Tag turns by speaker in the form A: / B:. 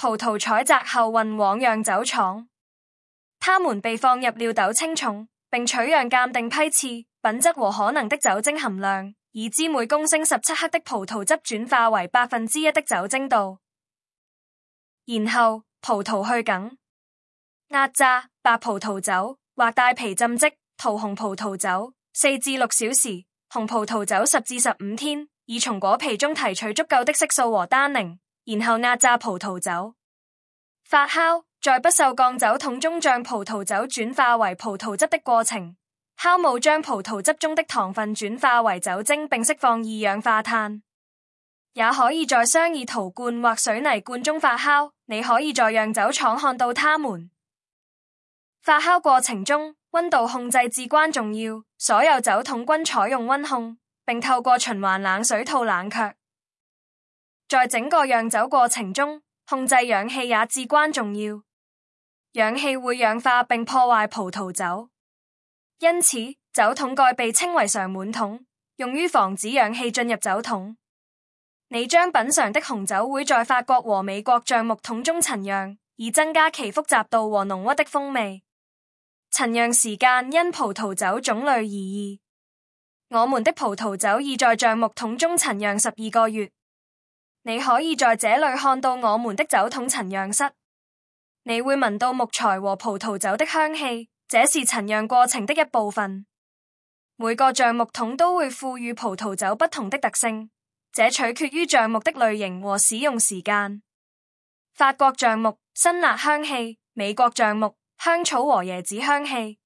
A: 葡萄採摘後運往釀酒廠，它們被放入尿斗稱重，並取樣鑑定批次、品質和可能的酒精含量，已知每公升17克的葡萄汁轉化為1%的酒精度。然後葡萄去梗、壓榨白葡萄酒或帶皮浸漬桃紅葡萄酒4至6小時，紅葡萄酒10至15天，以從果皮中提取足夠的色素和單寧，然後壓榨葡萄酒。發酵，在不鏽鋼酒桶中將葡萄酒轉化為葡萄汁的過程。酵母將葡萄汁中的糖分轉化為酒精並釋放二氧化碳。也可以在商議陶罐或水泥罐中發酵，你可以在釀酒廠看到它們。發酵過程中，溫度控制至關重要，所有酒桶均採用溫控，並透過循環冷水套冷卻。在整個釀酒過程中，控制氧氣也至關重要，氧氣會氧化並破壞葡萄酒，因此酒桶蓋被稱為常滿桶，用於防止氧氣進入酒桶。你將品嘗的紅酒會在法國和美國橡木桶中陳釀，以增加其複雜度和濃郁的風味。陳釀時間因葡萄酒種類而異，我們的葡萄酒已在橡木桶中陳釀12個月。你可以在這裡看到我們的酒桶陳釀室，你會聞到木材和葡萄酒的香氣，這是陳釀過程的一部分。每個橡木桶都會賦予葡萄酒不同的特性，這取決於橡木的類型和使用時間。法國橡木辛辣香氣，美國橡木香草和椰子香氣。